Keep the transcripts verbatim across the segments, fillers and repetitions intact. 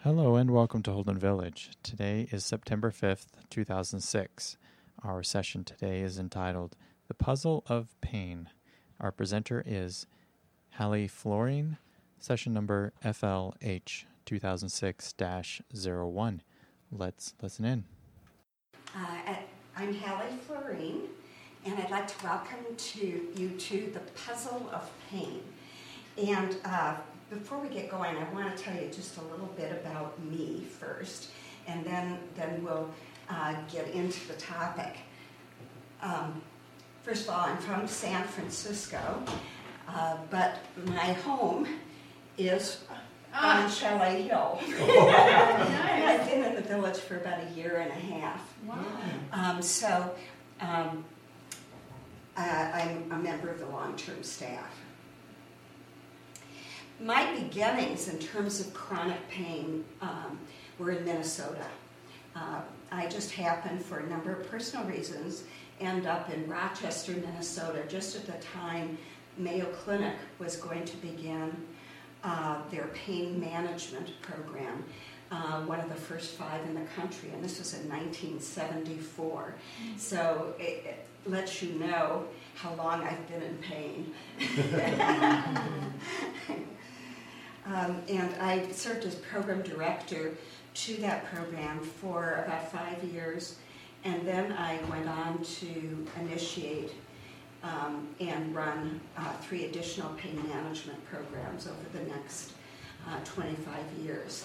Hello and welcome to Holden Village. Today is September fifth, two thousand six. Our session today is entitled The Puzzle of Pain. Our presenter is Hallie Florine, session number F L H two thousand six dash zero one. Let's listen in. Uh, I'm Hallie Florine, and I'd like to welcome to you to The Puzzle of Pain. And uh, before we get going, I want to tell you just a little bit about me first, and then, then we'll uh, get into the topic. Um, first of all, I'm from San Francisco, uh, but my home is Ah. on Chalet Hill. Oh, I've nice. been in the village for about a year and a half. Wow. Um, so um, uh, I'm a member of the long-term staff. My beginnings in terms of chronic pain um, were in Minnesota. Uh, I just happened, for a number of personal reasons, end up in Rochester, Minnesota, just at the time Mayo Clinic was going to begin uh, their pain management program, uh, one of the first five in the country, and this was in nineteen seventy-four. So it, it lets you know how long I've been in pain. Um, and I served as program director to that program for about five years, and then I went on to initiate um, and run uh, three additional pain management programs over the next uh, twenty-five years.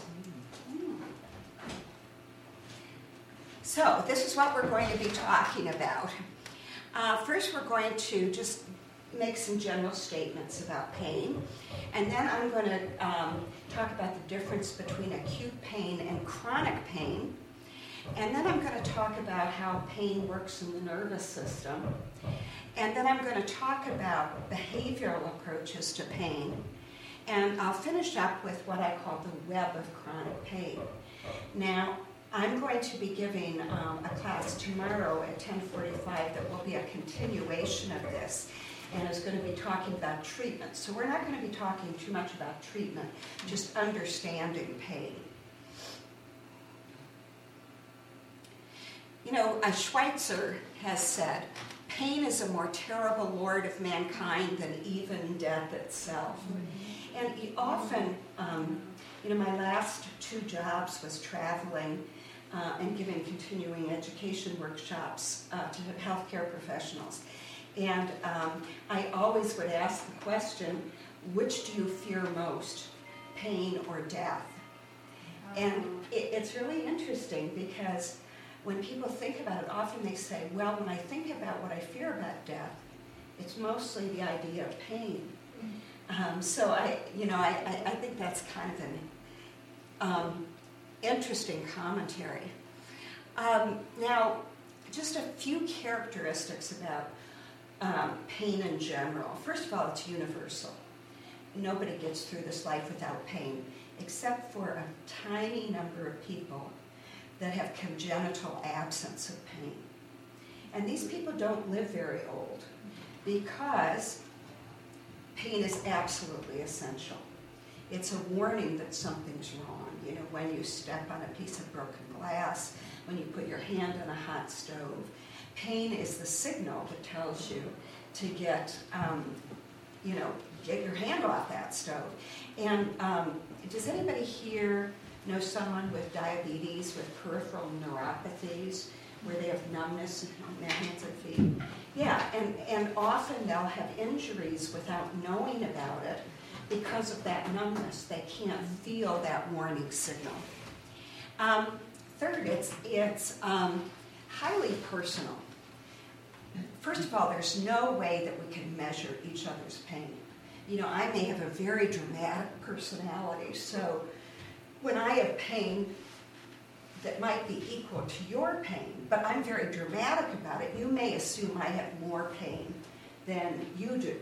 So this is what we're going to be talking about. Uh, first, we're going to just make some general statements about pain, and then I'm going to um, talk about the difference between acute pain and chronic pain, and then I'm going to talk about how pain works in the nervous system, and then I'm going to talk about behavioral approaches to pain, and I'll finish up with what I call the web of chronic pain. Now, I'm going to be giving um, a class tomorrow at ten forty-five that will be a continuation of this, and is going to be talking about treatment. So we're not going to be talking too much about treatment, just understanding pain. You know, uh, Schweitzer has said, pain is a more terrible lord of mankind than even death itself. Mm-hmm. And he often, um, you know, my last two jobs was traveling uh, and giving continuing education workshops uh, to healthcare professionals. And um, I always would ask the question, which do you fear most, pain or death? And it, it's really interesting because when people think about it, often they say, well, when I think about what I fear about death, it's mostly the idea of pain. Um, so I, you know, I, I, I think that's kind of an um, interesting commentary. Um, now, just a few characteristics about Um, pain in general. First of all, it's universal. Nobody gets through this life without pain, except for a tiny number of people that have congenital absence of pain. And these people don't live very old because pain is absolutely essential. It's a warning that something's wrong. You know, when you step on a piece of broken glass, when you put your hand on a hot stove, pain is the signal that tells you to get, um, you know, get your hand off that stove. And um, does anybody here know someone with diabetes, with peripheral neuropathies, where they have numbness in their hands and feet? Yeah, and, and often they'll have injuries without knowing about it because of that numbness. They can't feel that warning signal. Um, third, it's, it's um, highly personal. First of all, there's no way that we can measure each other's pain. You know, I may have a very dramatic personality, so when I have pain that might be equal to your pain, but I'm very dramatic about it, you may assume I have more pain than you do.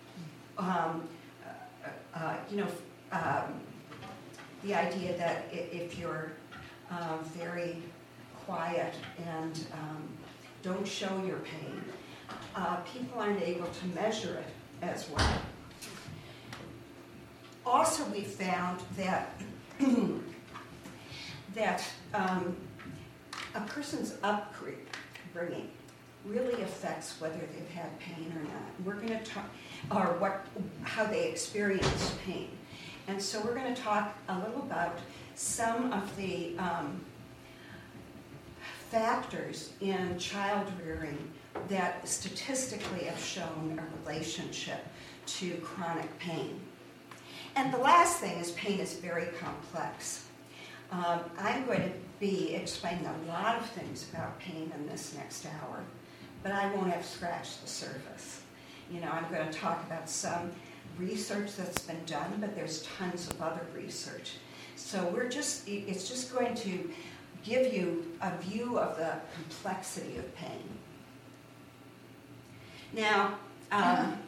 Um, uh, uh, you know, um, the idea that if you're uh, very quiet and um, don't show your pain, uh, people aren't able to measure it as well. Also, we found that that um, a person's upbringing really affects whether they've had pain or not. We're going to talk, or what, how they experience pain. And so we're going to talk a little about some of the um, factors in child rearing that statistically have shown a relationship to chronic pain. And the last thing is pain is very complex. Um, I'm going to be explaining a lot of things about pain in this next hour, but I won't have scratched the surface. You know, I'm going to talk about some research that's been done, but there's tons of other research. So we're just, it's just going to give you a view of the complexity of pain. Now, um,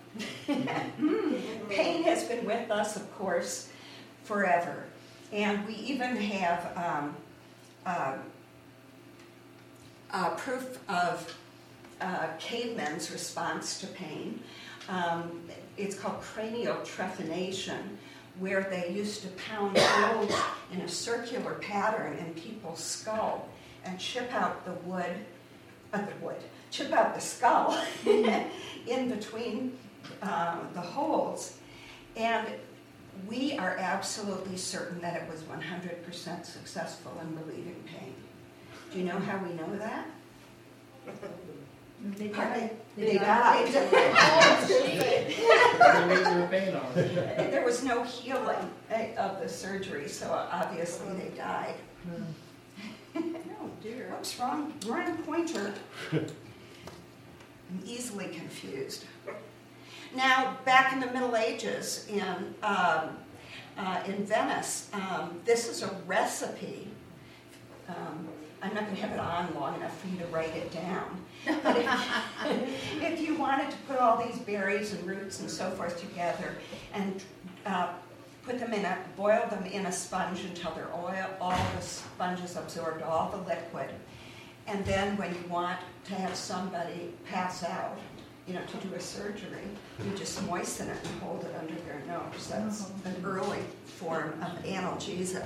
pain has been with us, of course, forever. And we even have um, uh, uh, proof of uh, cavemen's response to pain. Um, it's called cranial trephination, where they used to pound holes in a circular pattern in people's skull and chip out the wood, uh, the wood, chip out the skull in between uh, the holes. And we are absolutely certain that it was one hundred percent successful in relieving pain. Do you know how we know that? They Pardon? died. They died. There was no healing of the surgery, so obviously they died. Oh dear. What's wrong? Wrong pointer. I'm easily confused. Now, back in the Middle Ages in, um, uh, in Venice, um, this is a recipe. Um, I'm not going to have it on long enough for you to write it down. But if, if you wanted to put all these berries and roots and so forth together and uh, put them in a, boil them in a sponge until they're oil, all the sponges absorbed all the liquid. And then when you want to have somebody pass out, you know, to do a surgery, you just moisten it and hold it under their nose. That's an early form of analgesia.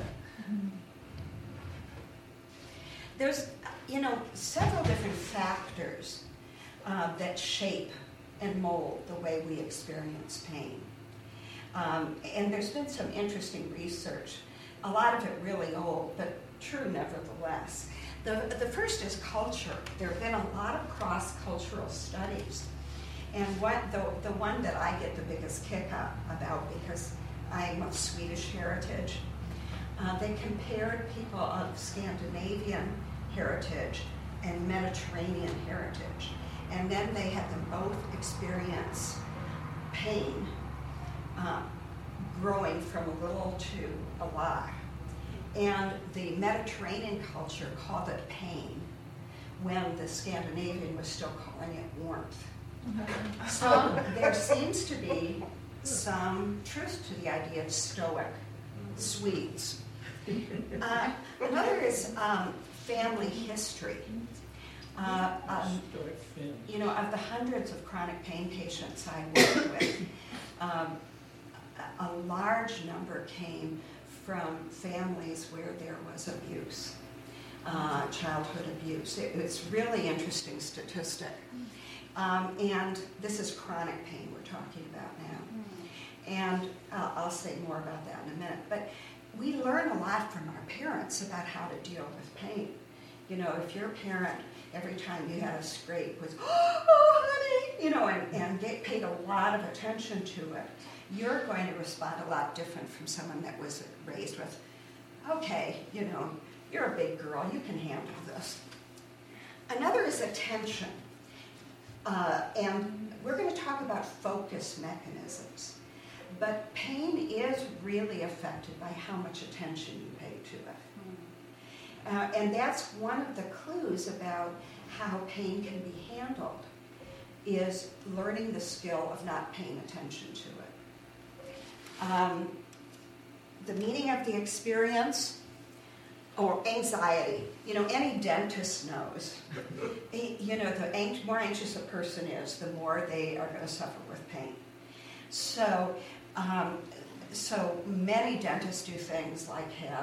There's, you know, several different factors uh, that shape and mold the way we experience pain. Um, and there's been some interesting research, a lot of it really old, but true nevertheless. The, the first is culture. There have been a lot of cross-cultural studies. And what, the, the one that I get the biggest kick up about, because I'm of Swedish heritage, uh, they compared people of Scandinavian heritage and Mediterranean heritage. And then they had them both experience pain uh, growing from a little to a lot. And the Mediterranean culture called it pain, when the Scandinavian was still calling it warmth. So there seems to be some truth to the idea of stoic Swedes. Uh, another is um, family history. Uh, um, you know, of the hundreds of chronic pain patients I work with, um, a large number came from families where there was abuse, uh, childhood abuse. It, it's really interesting statistic. Um, and this is chronic pain we're talking about now. And uh, I'll say more about that in a minute. But we learn a lot from our parents about how to deal with pain. You know, if your parent, every time you had a scrape, was, oh, honey, you know, and, and get, paid a lot of attention to it, you're going to respond a lot different from someone that was raised with, okay, you know, you're a big girl, you can handle this. Another is attention. Uh, and we're going to talk about focus mechanisms. But pain is really affected by how much attention you pay to it. Uh, and that's one of the clues about how pain can be handled, is learning the skill of not paying attention to it. Um, the meaning of the experience, or anxiety. You know, any dentist knows. You know, the ang- more anxious a person is, the more they are going to suffer with pain. So, um, so many dentists do things like have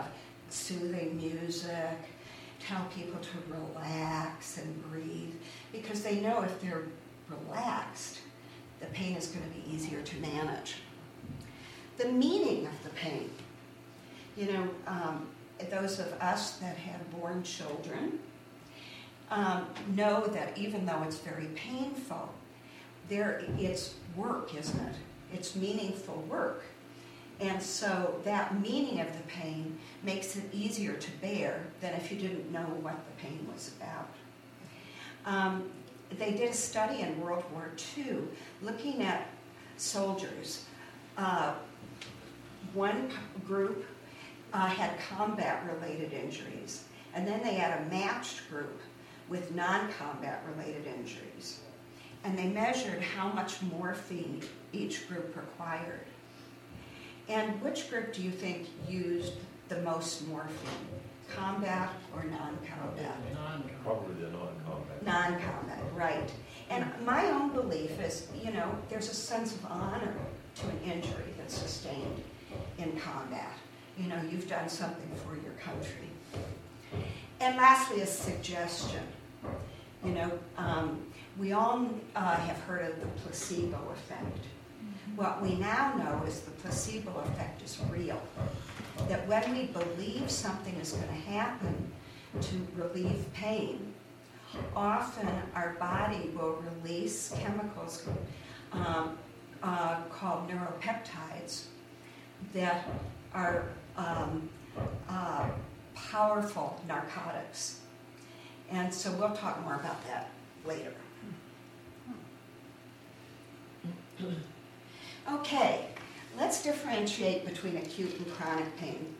soothing music, tell people to relax and breathe, because they know if they're relaxed, the pain is going to be easier to manage. The meaning of the pain. You know, um, those of us that have born children um, know that even though it's very painful, there it's work, isn't it? It's meaningful work. And so that meaning of the pain makes it easier to bear than if you didn't know what the pain was about. Um, they did a study in World War Two looking at soldiers. Uh, one group uh, had combat-related injuries, and then they had a matched group with non-combat-related injuries. And they measured how much morphine each group required. And which group do you think used the most morphine? Combat or non-combat? Non-combat. Probably the non-combat. Non-combat, right. And my own belief is, you know, there's a sense of honor to an injury that's sustained in combat. You know, you've done something for your country. And lastly, a suggestion. You know, um, we all uh, have heard of the placebo effect. What we now know is the placebo effect is real. That when we believe something is going to happen to relieve pain, often our body will release chemicals um, uh, called neuropeptides that are um, uh, powerful narcotics. And so we'll talk more about that later. Okay, let's differentiate between acute and chronic pain.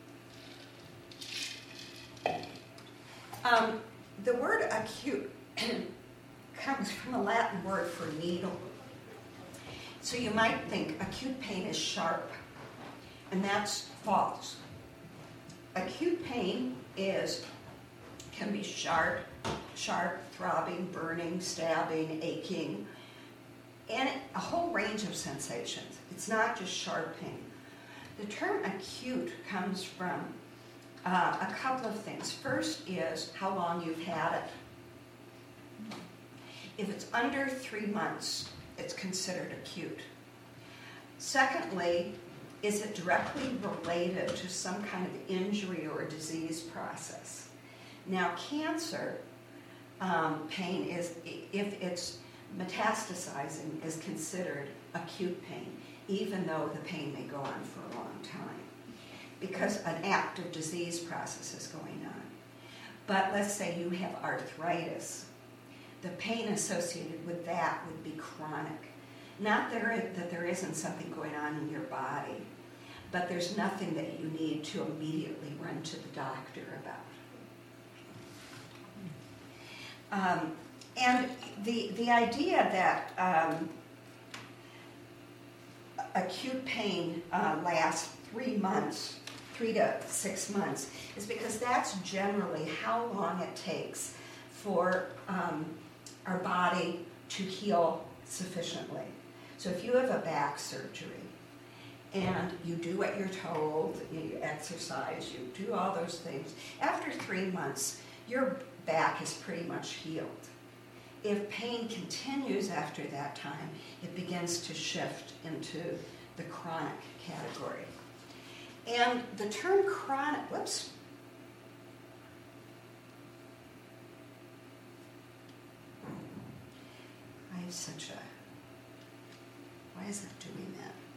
Um, the word acute comes from a Latin word for needle. So you might think acute pain is sharp, and that's false. Acute pain is can be sharp, sharp, throbbing, burning, stabbing, aching, and a whole range of sensations. It's not just sharp pain. The term acute comes from uh, a couple of things. First is how long you've had it. If it's under three months, it's considered acute. Secondly, is it directly related to some kind of injury or disease process? Now, cancer um, pain is, if it's metastasizing, is considered acute pain, even though the pain may go on for a long time, because an active disease process is going on. But let's say you have arthritis. The pain associated with that would be chronic. Not there, that there isn't something going on in your body, but there's nothing that you need to immediately run to the doctor about. Um, and the, the idea that um, acute pain uh, lasts three months, three to six months, is because that's generally how long it takes for um, our body to heal sufficiently. So if you have a back surgery and you do what you're told, you exercise, you do all those things, after three months, your back is pretty much healed. If pain continues after that time, it begins to shift into the chronic category. And the term chronic, whoops. I have such a, why is it doing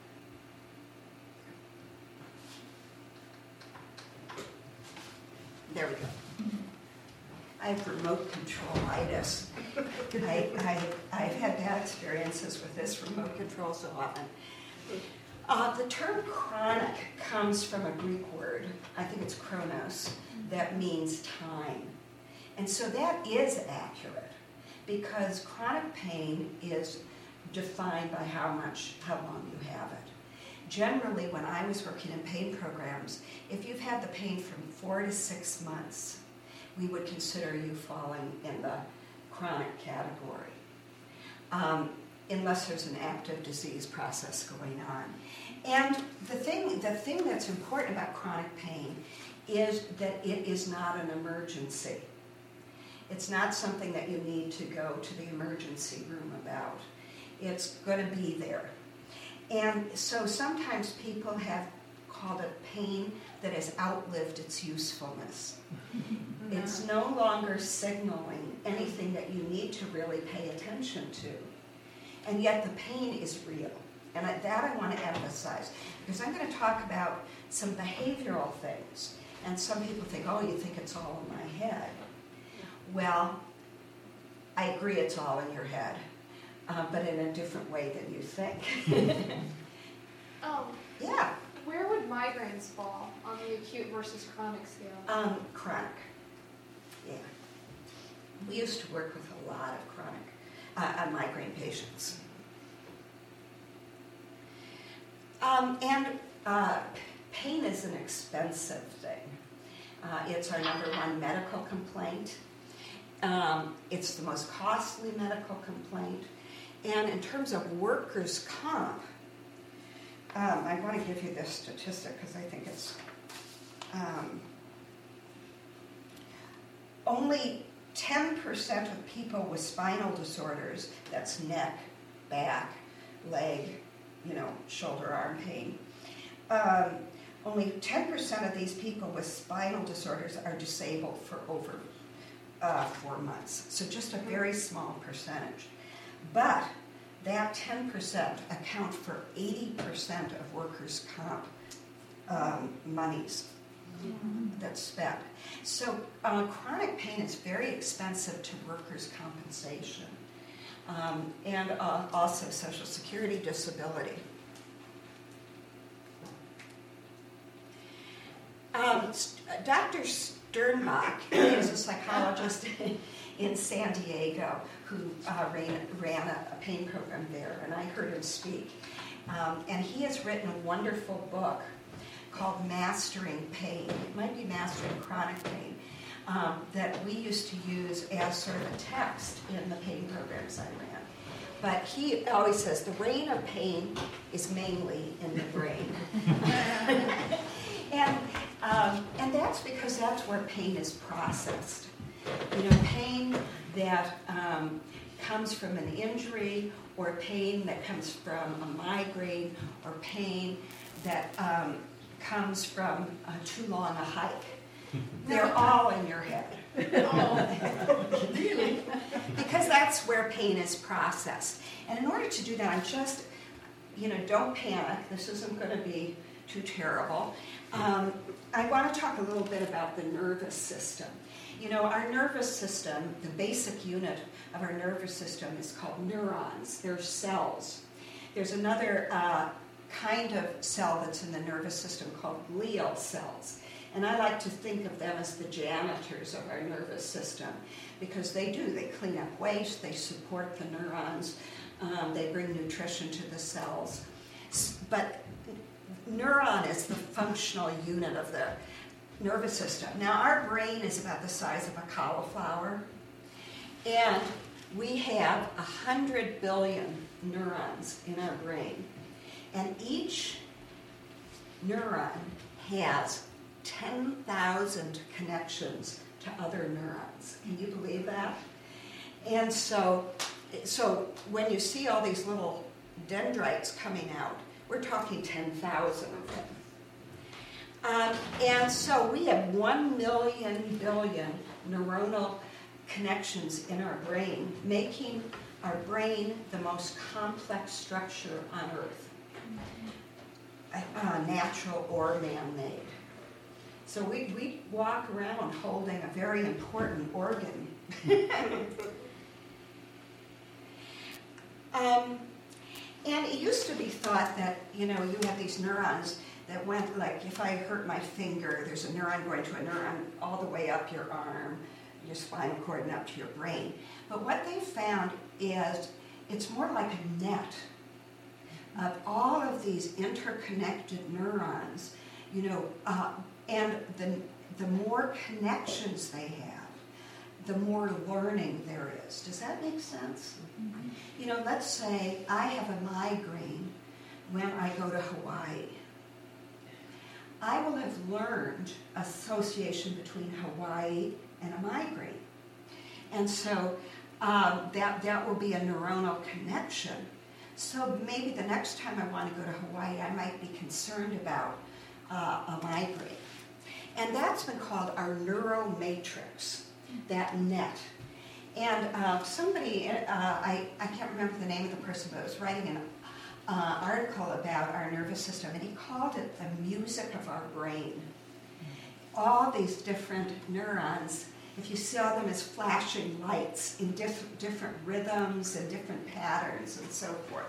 that? There we go. I have remote control-itis. I, I, I've had bad experiences with this remote control so often. Uh, the term chronic comes from a Greek word, I think it's chronos, that means time. And so that is accurate, because chronic pain is defined by how much, how long you have it. Generally, when I was working in pain programs, if you've had the pain from four to six months, we would consider you falling in the chronic category, um, unless there's an active disease process going on. And the thing, the thing that's important about chronic pain is that it is not an emergency. It's not something that you need to go to the emergency room about. It's going to be there. And so sometimes people have called it pain that has outlived its usefulness. Yeah. It's no longer signaling anything that you need to really pay attention to. And yet the pain is real. And I, that I want to emphasize, because I'm going to talk about some behavioral things. And some people think, oh, you think it's all in my head. Well, I agree it's all in your head, uh, but in a different way than you think. Um, Yeah, where would migraines fall on the acute versus chronic scale? um, chronic. Yeah. We used to work with a lot of chronic uh, uh, migraine patients. Um, and uh, pain is an expensive thing. Uh, it's our number one medical complaint. Um, it's the most costly medical complaint. And in terms of workers' comp, um, I want to give you this statistic because I think it's um, only ten percent of people with spinal disorders, that's neck, back, leg, you know, shoulder, arm pain, um, only ten percent of these people with spinal disorders are disabled for over uh, four months. So just a very small percentage. But that ten percent account for eighty percent of workers' comp um, monies that's spent. So uh, chronic pain is very expensive to workers' compensation um, and uh, also Social Security disability. Um, Doctor Sternbach is a psychologist in San Diego who uh, ran, ran a, a pain program there, and I heard him speak. Um, and he has written a wonderful book called Mastering Pain. It might be Mastering Chronic Pain, um, that we used to use as sort of a text in the pain programs I ran. But he always says the reign of pain is mainly in the brain. and, um, and that's because that's where pain is processed. You know, pain that um, comes from an injury, or pain that comes from a migraine, or pain that um, comes from uh, too long a hike. They're all in your head. Oh, really? Because that's where pain is processed. And in order to do that, I'm just, you know, don't panic. This isn't going to be too terrible. Um, I want to talk a little bit about the nervous system. You know, our nervous system, the basic unit of our nervous system is called neurons. They're cells. There's another uh, kind of cell that's in the nervous system called glial cells. And I like to think of them as the janitors of our nervous system because they do. They clean up waste, they support the neurons, um, they bring nutrition to the cells. But neuron is the functional unit of the nervous system. Now, our brain is about the size of a cauliflower, and we have one hundred billion neurons in our brain. And each neuron has ten thousand connections to other neurons. Can you believe that? And so, so when you see all these little dendrites coming out, we're talking ten thousand of them. Um, and so we have one million billion neuronal connections in our brain, making our brain the most complex structure on Earth, uh, natural or man-made. So we, we walk around holding a very important organ. um, and it used to be thought that, you know, you have these neurons that went, like, if I hurt my finger, there's a neuron going to a neuron all the way up your arm, your spinal cord, and up to your brain. But what they found is it's more like a net of all of these interconnected neurons, you know, uh, and the, the more connections they have, the more learning there is. Does that make sense? Mm-hmm. You know, let's say I have a migraine when I go to Hawaii. I will have learned association between Hawaii and a migraine. And so um, that, that will be a neuronal connection. So maybe the next time I want to go to Hawaii, I might be concerned about uh, a migraine. And that's been called our neuromatrix, that net. And uh, somebody, uh, I, I can't remember the name of the person, but was writing an uh, article about our nervous system, and he called it the music of our brain. All these different neurons, if you saw them as flashing lights in diff- different rhythms and different patterns and so forth.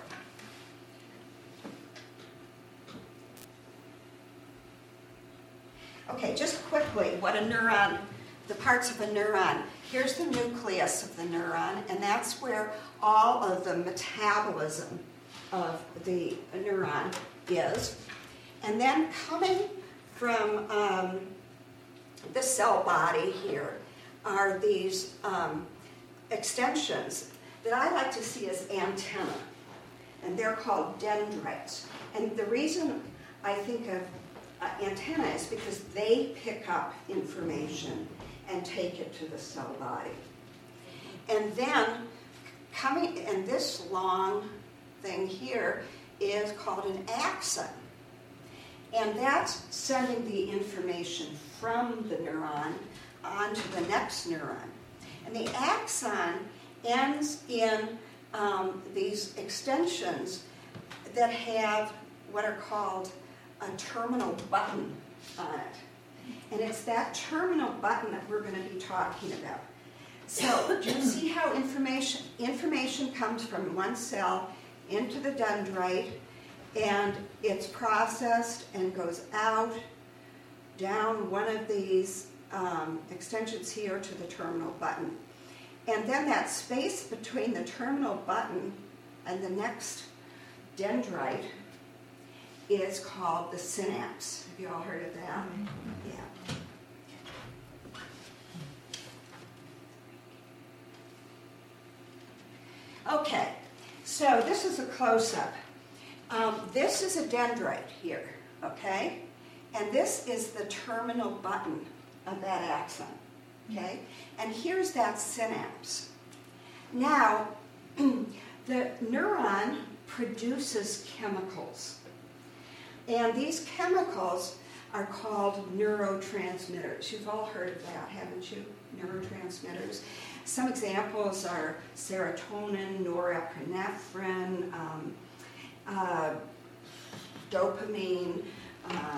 Okay, just quickly, what a neuron, the parts of a neuron. Here's the nucleus of the neuron, and that's where all of the metabolism of the neuron is. And then coming from um, the cell body here are these um, extensions that I like to see as antennae, and they're called dendrites. And the reason I think of uh, antennae is because they pick up information and take it to the cell body. And then coming, and this long thing here is called an axon. And that's sending the information from the neuron onto the next neuron. And the axon ends in um, these extensions that have what are called a terminal button on it. And it's that terminal button that we're going to be talking about. So do you see how information information comes from one cell into the dendrite, and it's processed and goes out, down one of these um, extensions here to the terminal button. And then that space between the terminal button and the next dendrite is called the synapse. Have you all heard of that? Yeah. Okay, so this is a close-up. Um, this is a dendrite here, okay? And this is the terminal button of that axon, okay? And here's that synapse. Now, the neuron produces chemicals. And these chemicals are called neurotransmitters. You've all heard of that, haven't you? Neurotransmitters. Some examples are serotonin, norepinephrine, um, uh, dopamine. Um,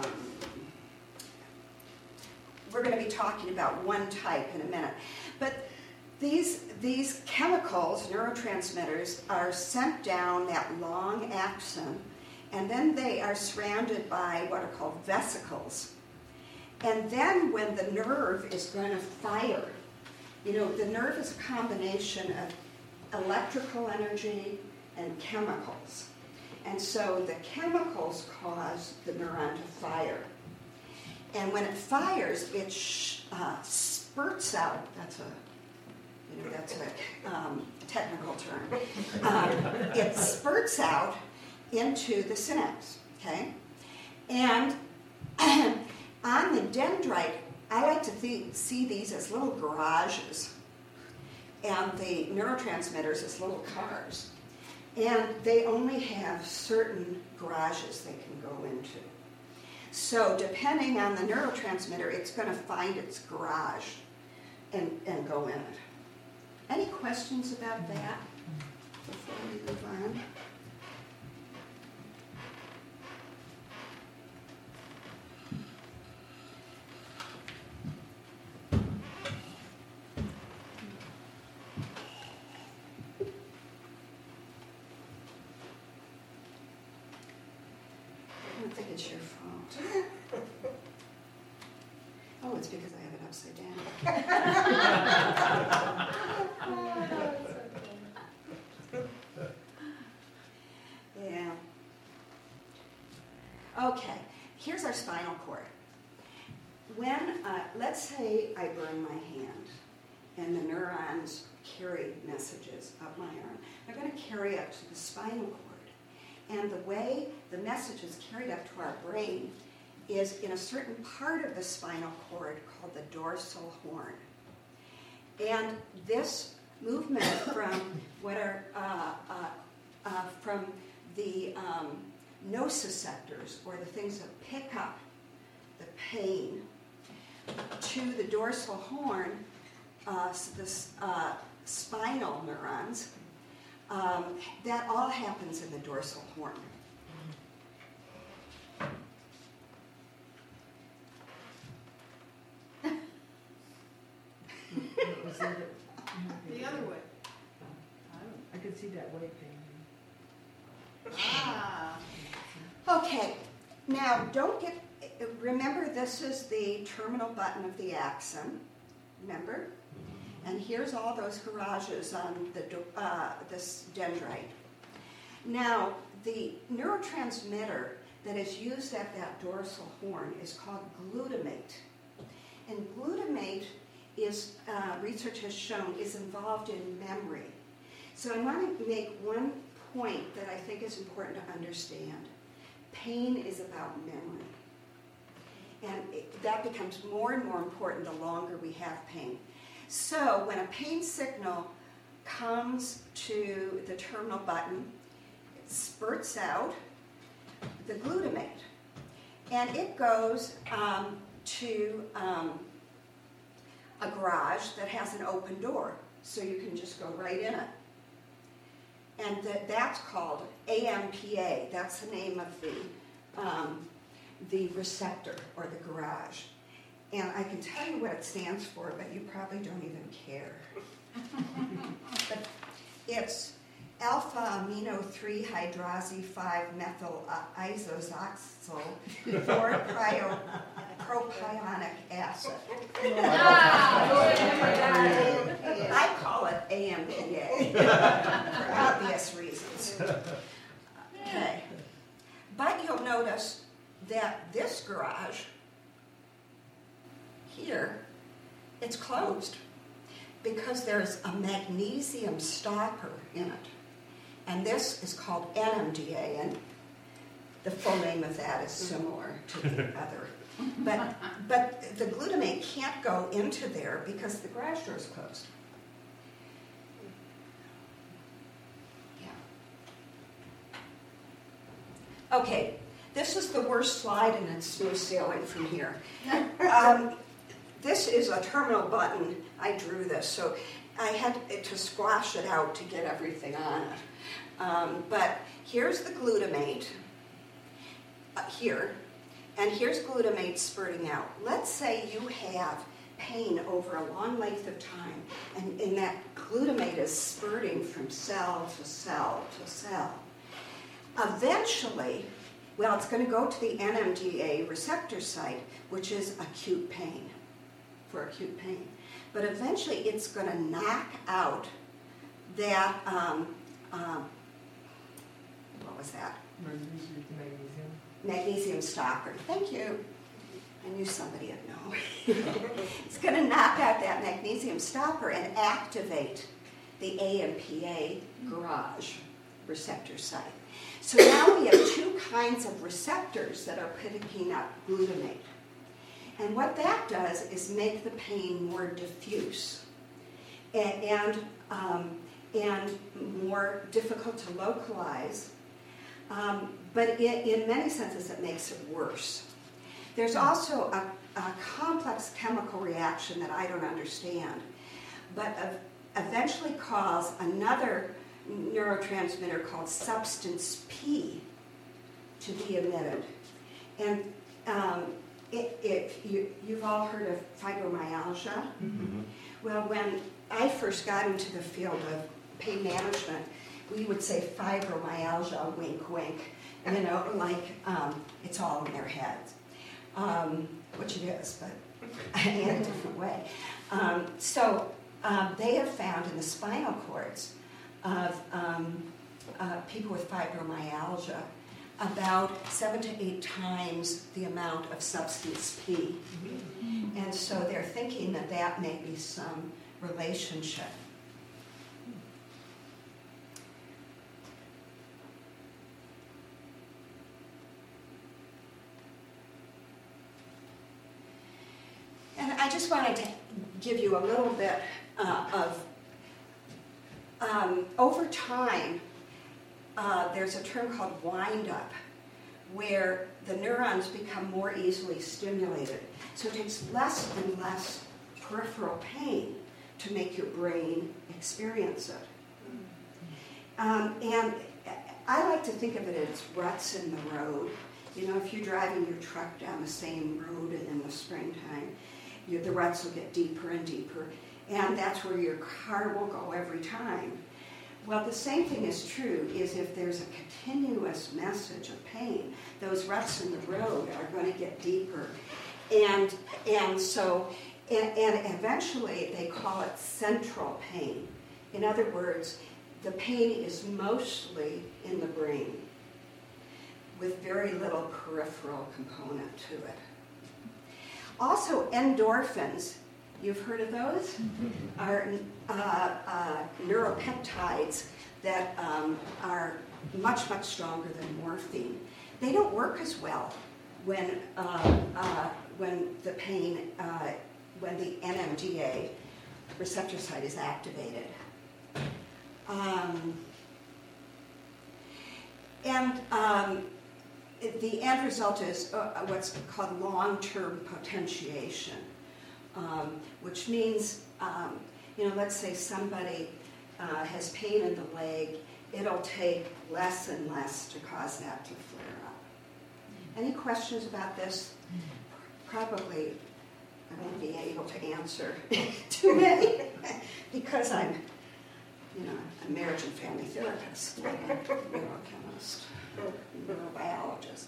we're going to be talking about one type in a minute. But these, these chemicals, neurotransmitters, are sent down that long axon, and then they are surrounded by what are called vesicles. And then when the nerve is going to fire, you know, the nerve is a combination of electrical energy and chemicals. And so the chemicals cause the neuron to fire. And when it fires, it sh- uh, spurts out, that's a, you know, that's a um, technical term. Um, it spurts out into the synapse, okay? And on the dendrite, I like to th- see these as little garages, and the neurotransmitters as little cars. And they only have certain garages they can go into. So depending on the neurotransmitter, it's going to find its garage and, and go in it. Any questions about that before we move on? I don't think it's your fault. Oh, it's because I have it upside down. Yeah. Okay, here's our spinal cord. When, uh, let's say I burn my hand and the neurons carry messages up my arm. They're going to carry up to the spinal cord. And the way the message is carried up to our brain is in a certain part of the spinal cord called the dorsal horn. And this movement from what are uh, uh, uh, from the um, nociceptors, or the things that pick up the pain, to the dorsal horn, uh, so this uh, spinal neurons, um, that all happens in the dorsal horn. The other way. I don't, I could see that weight thing. Ah. Okay, now don't get, remember this is the terminal button of the axon, remember? And here's all those garages on the, uh, this dendrite. Now, the neurotransmitter that is used at that dorsal horn is called glutamate. And glutamate is, uh, research has shown, is involved in memory. So I want to make one point that I think is important to understand. Pain is about memory. And it, that becomes more and more important the longer we have pain. So when a pain signal comes to the terminal button, it spurts out the glutamate. And it goes um, to um, a garage that has an open door, so you can just go right in it. And that, that's called A M P A. That's the name of the, um, the receptor, or the garage. And I can tell you what it stands for, but you probably don't even care. But it's alpha amino three hydroxy five methyl isoxyl four propionic acid. I call it A M P A for obvious reasons. Okay. But you'll notice that this garage here, it's closed because there's a magnesium stopper in it. And this is called N M D A, and the full name of that is similar to the other. But, but the glutamate can't go into there because the garage door is closed. Yeah. Okay, this is the worst slide, and it's smooth sailing from here. Um, this is a terminal button. I drew this, so I had to squash it out to get everything on it. Um, but here's the glutamate uh, here, and here's glutamate spurting out. Let's say you have pain over a long length of time, and, and that glutamate is spurting from cell to cell to cell. Eventually, well, it's going to go to the N M D A receptor site, which is acute pain, for acute pain. But eventually, it's going to knock out that, um, um, what was that? Magnesium. Magnesium stopper. Thank you. I knew somebody would know. It's going to knock out that magnesium stopper and activate the A M P A garage receptor site. So now we have two kinds of receptors that are picking up glutamate. And what that does is make the pain more diffuse and, and, um, and more difficult to localize. Um, but in, in many senses, it makes it worse. There's also a, a complex chemical reaction that I don't understand, but uh, eventually cause another neurotransmitter called substance P to be emitted. And um, it, it, you, you've all heard of fibromyalgia. Mm-hmm. Well, when I first got into the field of pain management, we would say fibromyalgia, wink, wink, you know, like um, it's all in their heads, um, which it is, but in a different way. Um, so um, they have found in the spinal cords of um, uh, people with fibromyalgia about seven to eight times the amount of substance P. Mm-hmm. And so they're thinking that that may be some relationship. I just wanted to give you a little bit uh, of, um, over time, uh, there's a term called wind-up, where the neurons become more easily stimulated. So it takes less and less peripheral pain to make your brain experience it. Um, and I like to think of it as ruts in the road. You know, if you're driving your truck down the same road in the springtime, you, the ruts will get deeper and deeper, and that's where your car will go every time. Well, the same thing is true, is if there's a continuous message of pain, those ruts in the road are going to get deeper. And, and so, and, and eventually they call it central pain. In other words, the pain is mostly in the brain, with very little peripheral component to it. Also, endorphins, you've heard of those? Are uh, uh, neuropeptides that um, are much, much stronger than morphine. They don't work as well when, uh, uh, when the pain, uh, when the N M D A receptor site is activated. Um, and um, the end result is uh, what's called long-term potentiation, um, which means, um, you know, let's say somebody uh, has pain in the leg, it'll take less and less to cause that to flare up. Any questions about this? Probably I won't be able to answer too many because I'm, you know, a marriage and family therapist, not a neurochemist, neurobiologist.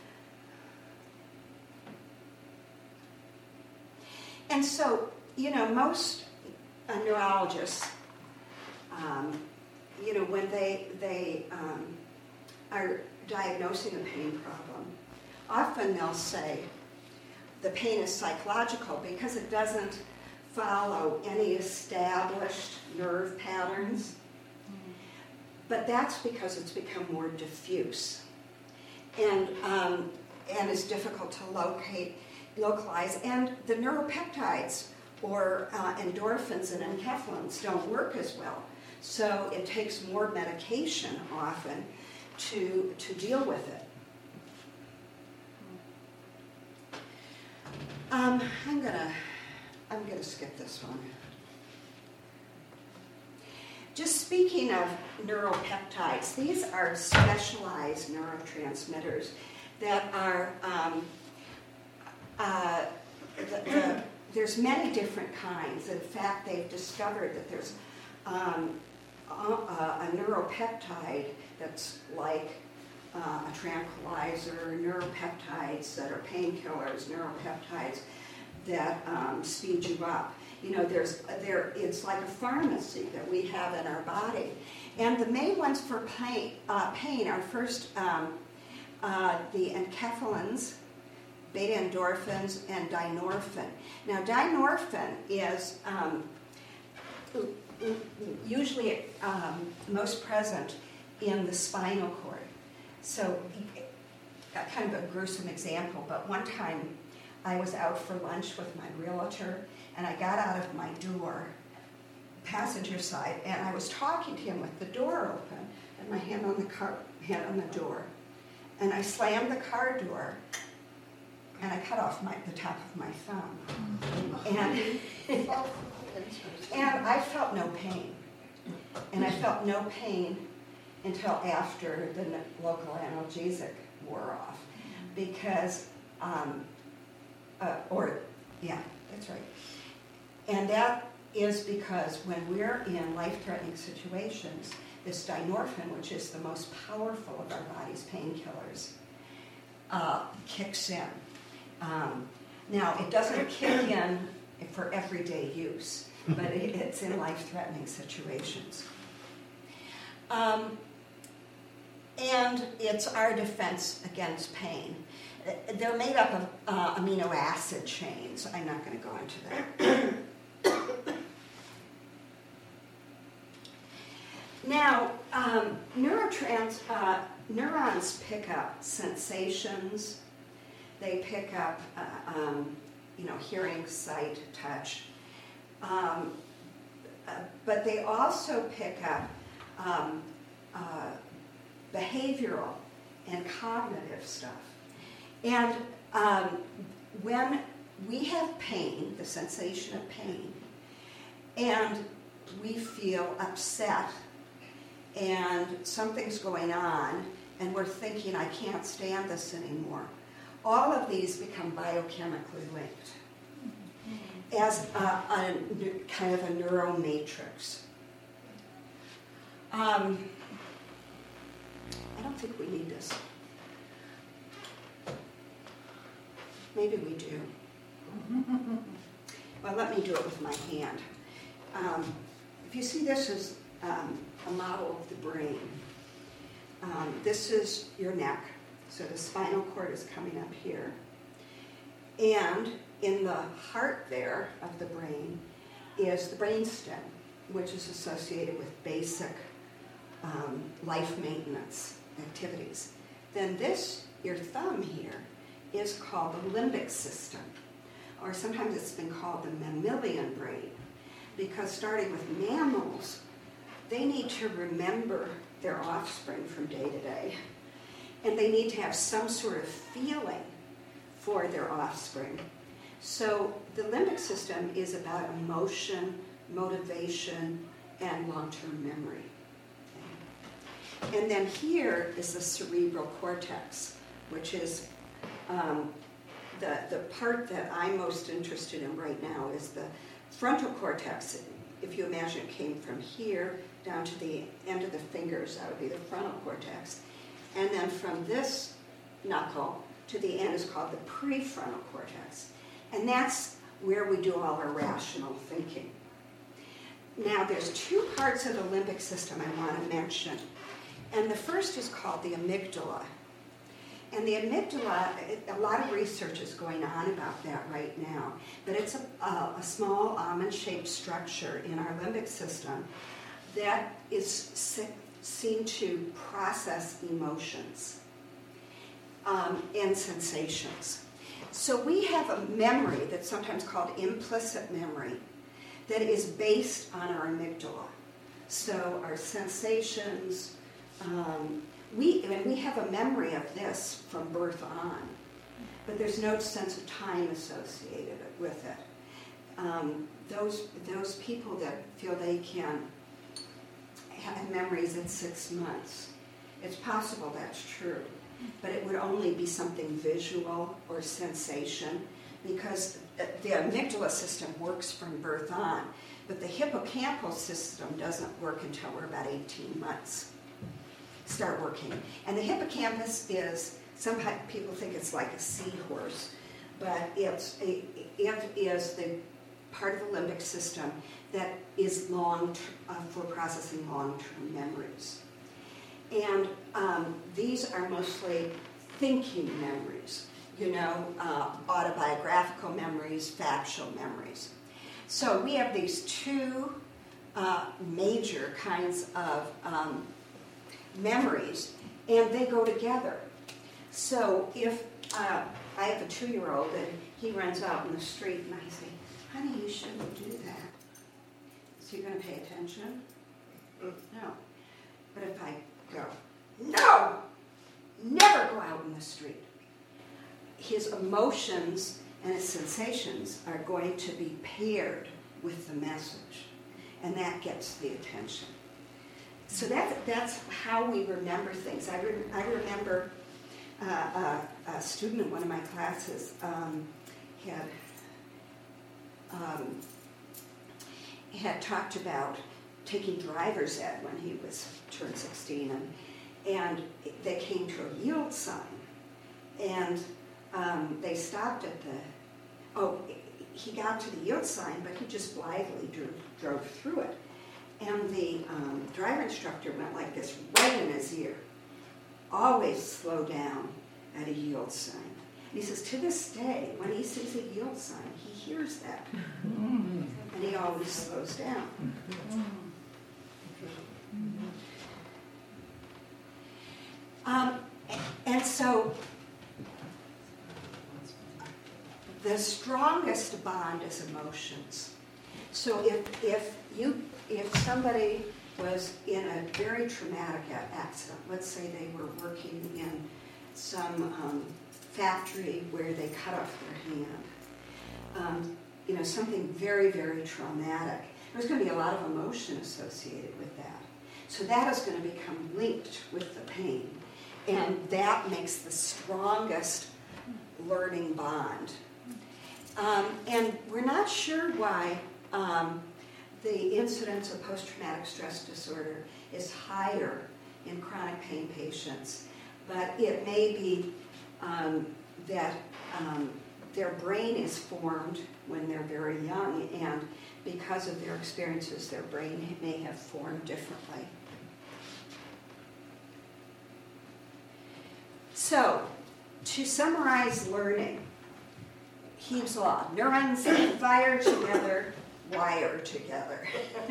And so, you know, most uh, neurologists, um, you know, when they, they um, are diagnosing a pain problem, often they'll say the pain is psychological because it doesn't follow any established nerve patterns. But that's because it's become more diffuse and, um, and is difficult to locate, localize. And the neuropeptides or uh, endorphins and enkephalins don't work as well. So it takes more medication often to, to deal with it. Um, I'm gonna, I'm gonna skip this one. Just speaking of neuropeptides, these are specialized neurotransmitters that are, um, uh, the, the, there's many different kinds. In fact, they've discovered that there's um, a, a neuropeptide that's like uh, a tranquilizer, neuropeptides that are painkillers, neuropeptides that um, speed you up. You know, there's there. It's like a pharmacy that we have in our body, and the main ones for pain, uh, pain are first um, uh, the enkephalins, beta endorphins, and dynorphin. Now, dynorphin is um, usually um, most present in the spinal cord. So, kind of a gruesome example, but one time I was out for lunch with my realtor, and I got out of my door, passenger side, and I was talking to him with the door open, and my hand on the car, hand on the door, and I slammed the car door, and I cut off my, the top of my thumb, and and I felt no pain, and I felt no pain until after the local analgesic wore off, because, um, uh, or yeah, that's right. And that is because when we're in life-threatening situations, this dynorphin, which is the most powerful of our body's painkillers, uh, kicks in. Um, now, it doesn't kick in for everyday use, but it, it's in life-threatening situations. Um, and it's our defense against pain. They're made up of uh, amino acid chains. I'm not going to go into that. Now, um, neurotrans, uh, neurons pick up sensations. They pick up uh, um, you know, hearing, sight, touch. Um, uh, but they also pick up um, uh, behavioral and cognitive stuff. And um, when we have pain, the sensation of pain, and we feel upset, and something's going on, and we're thinking, I can't stand this anymore, all of these become biochemically linked as a, a kind of a neuromatrix. Um, I don't think we need this. Maybe we do. Well, let me do it with my hand. Um, if you see, this is um, a model of the brain. Um, this is your neck, so the spinal cord is coming up here. And in the heart there of the brain is the brainstem, which is associated with basic um, life maintenance activities. Then this, your thumb here, is called the limbic system, or sometimes it's been called the mammalian brain, because starting with mammals, they need to remember their offspring from day to day, and they need to have some sort of feeling for their offspring. So the limbic system is about emotion, motivation, and long-term memory. Okay. And then here is the cerebral cortex, which is um, the, the part that I'm most interested in right now is the frontal cortex. If you imagine it came from here down to the end of the fingers, that would be the frontal cortex. And then from this knuckle to the end is called the prefrontal cortex. And that's where we do all our rational thinking. Now, there's two parts of the limbic system I want to mention. And the first is called the amygdala. And the amygdala, a lot of research is going on about that right now. But it's a, a, a small almond-shaped structure in our limbic system that is seen to process emotions um, and sensations. So we have a memory that's sometimes called implicit memory that is based on our amygdala. So our sensations, um, we, and we have a memory of this from birth on, but there's no sense of time associated with it. Um, those, those people that feel they can have memories at six months, it's possible that's true. But it would only be something visual or sensation, because the amygdala system works from birth on, but the hippocampal system doesn't work until we're about eighteen months. Start working. And the hippocampus is, some people think it's like a seahorse, but it's a, it is the part of the limbic system that is long uh, for processing long-term memories. And um, these are mostly thinking memories, you know, uh, autobiographical memories, factual memories. So we have these two uh, major kinds of um, memories, and they go together. So if uh, I have a two-year-old and he runs out in the street and I say, honey, you shouldn't do that. So you're going to pay attention? No. But if I go, no, never go out in the street, his emotions and his sensations are going to be paired with the message, and that gets the attention. So that, that's how we remember things. I, re- I remember uh, a, a student in one of my classes um, had um, had talked about taking driver's ed when he was turned sixteen, and and they came to a yield sign, and um, they stopped at the, oh, he got to the yield sign, but he just blithely drove, drove through it, and the um, driver instructor went like this right in his ear, always slow down at a yield sign. And he says, to this day, when he sees a yield sign, he hears that, and he always slows down. Um, and so the strongest bond is emotions. So if if you if somebody was in a very traumatic a- accident, let's say they were working in some um, factory where they cut off their hand, um, you know, something very, very traumatic, there's going to be a lot of emotion associated with that. So that is going to become linked with the pain. And that makes the strongest learning bond. Um, and we're not sure why um, the incidence of post-traumatic stress disorder is higher in chronic pain patients, but it may be um, that um, their brain is formed when they're very young, and because of their experiences, their brain may have formed differently. So, to summarize learning, Heve's law: neurons fire together, wire together.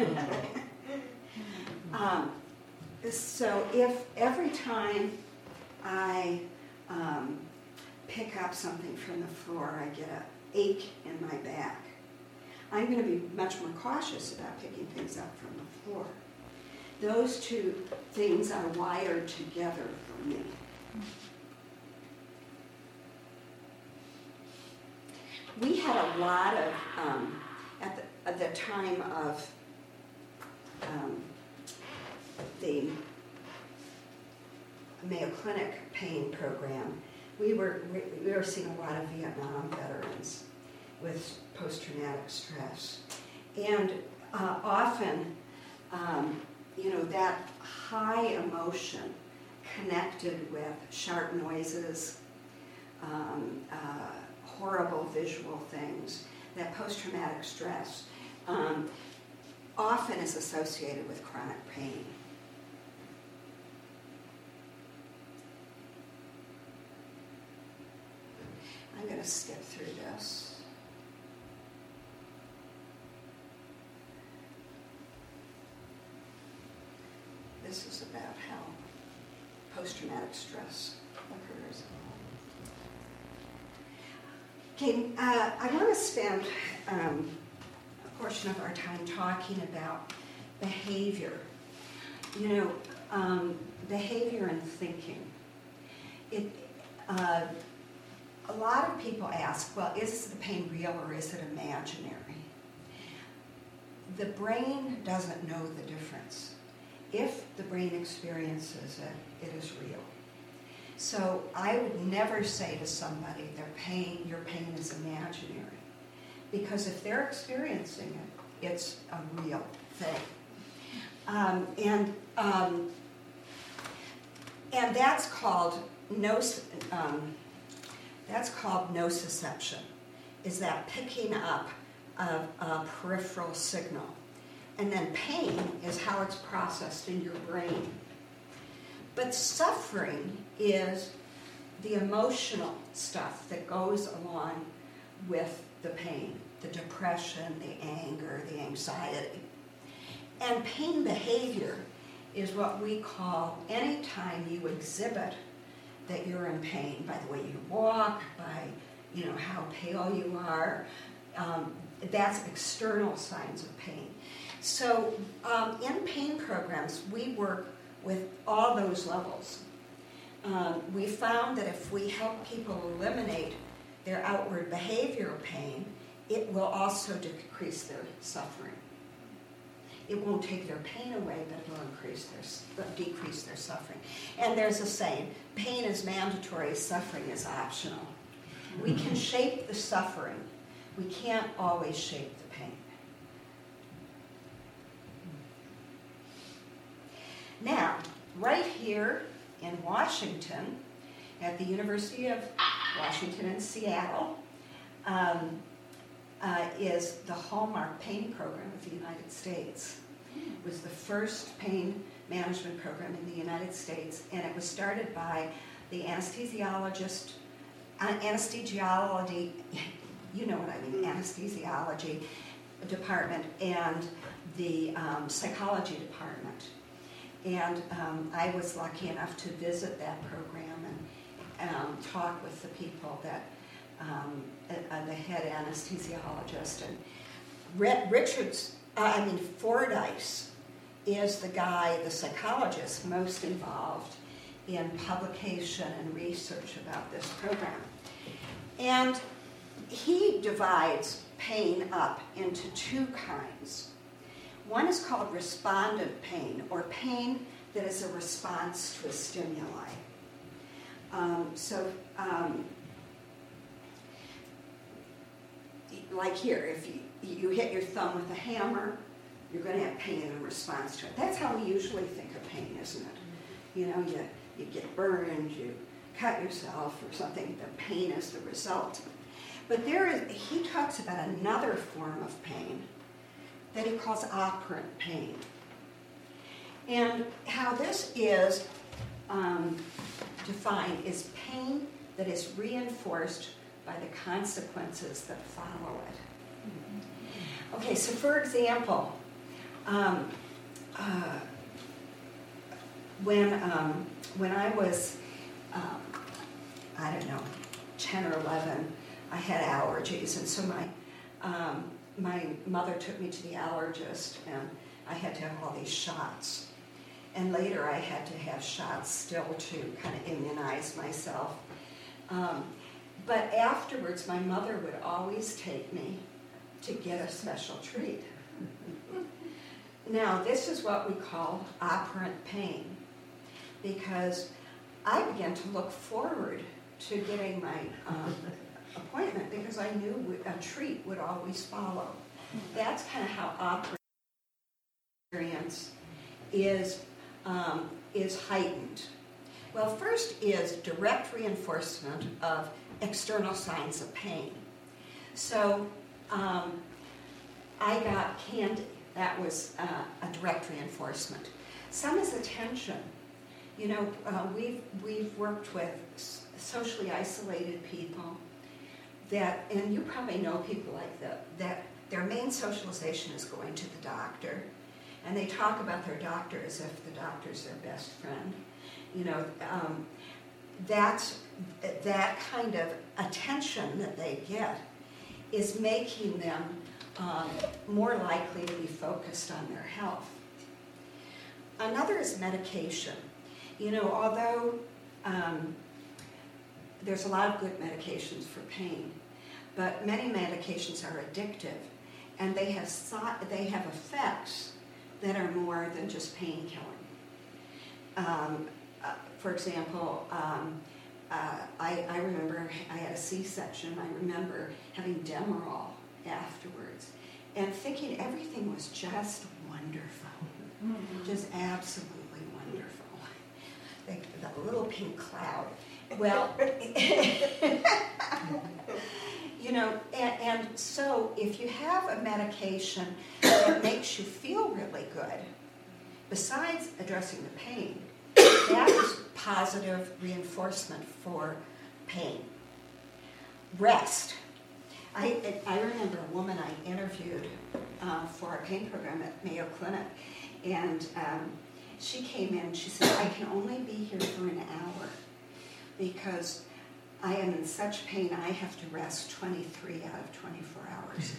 um, so if every time I um, pick up something from the floor, I get an ache in my back, I'm going to be much more cautious about picking things up from the floor. Those two things are wired together for me. We had a lot of, um, at, the, at the time of um, the Mayo Clinic pain program, we were, we were seeing a lot of Vietnam veterans with post-traumatic stress. And uh, often, um, you know, that high emotion connected with sharp noises, um, uh, horrible visual things, that post-traumatic stress um, often is associated with chronic pain. I'm going to skip through this. This is about how post-traumatic stress occurs. Okay, uh, I want to spend um, a portion of our time talking about behavior. You know, um, behavior and thinking. It, uh, a lot of people ask, well, is the pain real or is it imaginary? The brain doesn't know the difference. If the brain experiences it, it is real. So I would never say to somebody, their pain, your pain is imaginary. Because if they're experiencing it, it's a real thing. Um, and, um, and that's called no, um, that's called nociception, is that picking up of a peripheral signal. And then pain is how it's processed in your brain. But suffering is the emotional stuff that goes along with the pain, the depression, the anger, the anxiety. And pain behavior is what we call any time you exhibit that you're in pain, by the way you walk, by you know how pale you are. Um, that's external signs of pain. So um, in pain programs, we work with all those levels. Um, we found that if we help people eliminate their outward behavioral pain, it will also decrease their suffering. It won't take their pain away, but it will increase their, decrease their suffering. And there's a saying, pain is mandatory, suffering is optional. We can shape the suffering. We can't always shape the pain. Now, right here in Washington, at the University of Washington in Seattle, um, uh, is the Hallmark Pain Program of the United States. It was the first pain management program in the United States, and it was started by the anesthesiologist, uh, anesthesiology, you know what I mean, anesthesiology department, and the um, psychology department. And um, I was lucky enough to visit that program and um, talk with the people that um, uh, the head anesthesiologist. And Red Richards, uh, I mean Fordyce, is the guy, the psychologist, most involved in publication and research about this program. And he divides pain up into two kinds. One is called respondent pain, or pain that is a response to a stimuli. Um, so, um, like here, if you, you hit your thumb with a hammer, you're going to have pain in response to it. That's how we usually think of pain, isn't it? You know, you, you get burned, you cut yourself or something, the pain is the result. But there is, he talks about another form of pain that he calls operant pain. And how this is um, defined is pain that is reinforced by the consequences that follow it. Okay, so for example, um, uh, when um, when I was, um, I don't know, ten or eleven, I had allergies, and so my um, my mother took me to the allergist, and I had to have all these shots. And later I had to have shots still to kind of immunize myself. Um, but afterwards, my mother would always take me to get a special treat. Now, this is what we call operant pain, because I began to look forward to getting my um, appointment because I knew a treat would always follow. That's kind of how operant experience is, um, is heightened. Well, first is direct reinforcement of external signs of pain. So um, I got candy. That was uh, a direct reinforcement. Some is attention. You know, uh, we've, we've worked with socially isolated people that, and you probably know people like that, that their main socialization is going to the doctor, and they talk about their doctor as if the doctor's their best friend. You know, um, that's, that kind of attention that they get is making them um, more likely to be focused on their health. Another is medication. You know, although um, there's a lot of good medications for pain, but many medications are addictive, and they have so- they have effects that are more than just pain killing. Um, uh, for example, um, uh, I, I remember I had a C-section. I remember having Demerol afterwards, and thinking everything was just wonderful, mm-hmm. just absolutely wonderful. The, the little pink cloud. Well, you know, and, and so if you have a medication that makes you feel really good, besides addressing the pain, that is positive reinforcement for pain. Rest. I, I remember a woman I interviewed uh, for a pain program at Mayo Clinic, and um, she came in and she said, I can only be here for an hour because I am in such pain I have to rest twenty-three out of twenty-four hours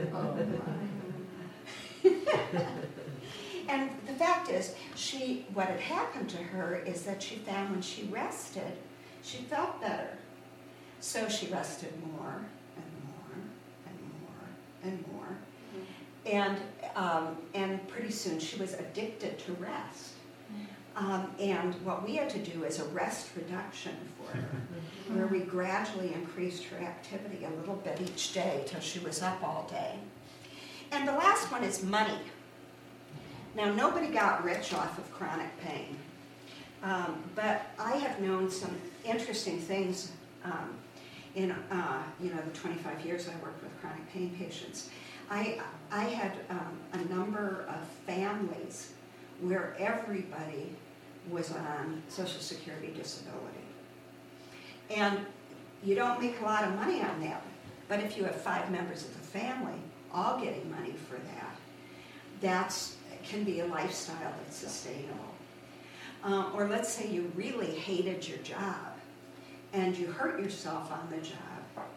a day. And the fact is, she what had happened to her is that she found when she rested, she felt better. So she rested more and more and more and more. Mm-hmm. And, um, and pretty soon she was addicted to rest. Um, and what we had to do is a rest reduction for her, where we gradually increased her activity a little bit each day till she was up all day. And the last one is money. Now, nobody got rich off of chronic pain, um, but I have known some interesting things um, in uh, you know the twenty-five years I worked with chronic pain patients. I I had um, a number of families where everybody was on Social Security disability. And you don't make a lot of money on that, but if you have five members of the family all getting money for that, that's can be a lifestyle that's sustainable. Um, or let's say you really hated your job and you hurt yourself on the job.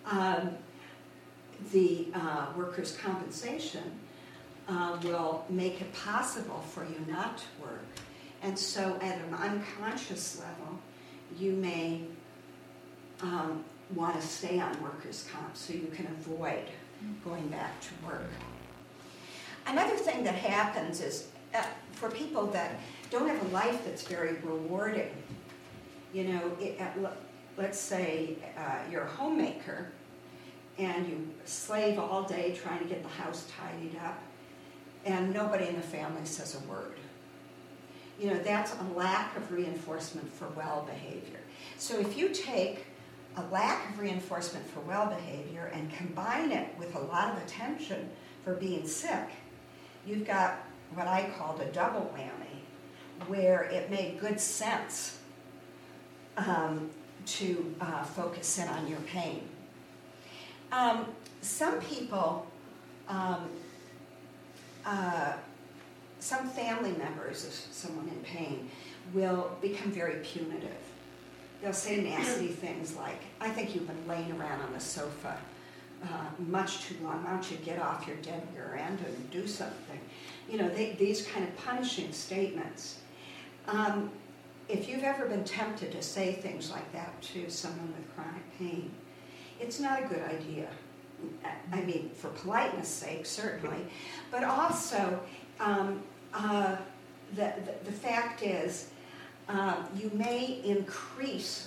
um, the uh, workers' compensation uh, will make it possible for you not to work. And so at an unconscious level, you may um, want to stay on workers' comp so you can avoid going back to work. Another thing that happens is uh, for people that don't have a life that's very rewarding, you know, it, uh, let's say uh, you're a homemaker and you slave all day trying to get the house tidied up, and nobody in the family says a word. You know, that's a lack of reinforcement for well behavior. So if you take a lack of reinforcement for well behavior and combine it with a lot of attention for being sick, you've got what I called a double whammy, where it made good sense um, to uh, focus in on your pain. Um, some people, um, uh, some family members of someone in pain will become very punitive. They'll say nasty things like, I think you've been laying around on the sofa uh, much too long. Why don't you get off your dead rear end and do something? You know, they, these kind of punishing statements. Um, if you've ever been tempted to say things like that to someone with chronic pain, it's not a good idea. I mean, for politeness' sake, certainly. But also, um, uh, the, the, the fact is, um, you may increase,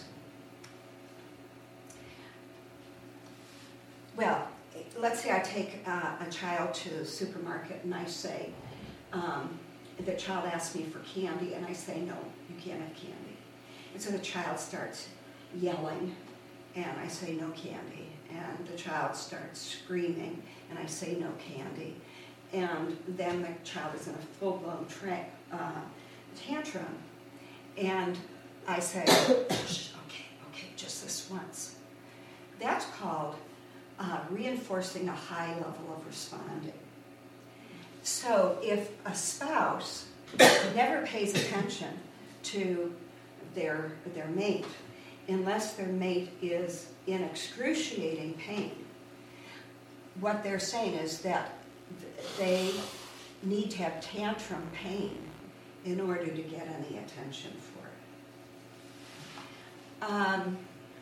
well, let's say I take uh, a child to the supermarket and I say, um, the child asks me for candy, and I say, no, you can't have candy. And so the child starts yelling, and I say, no candy. And the child starts screaming, and I say, no candy. And then the child is in a full-blown tra- uh, tantrum, and I say, okay, okay, just this once. That's called uh, reinforcing a high level of responding. So if a spouse never pays attention to their, their mate, unless their mate is in excruciating pain, what they're saying is that they need to have tantrum pain in order to get any attention for it. Um,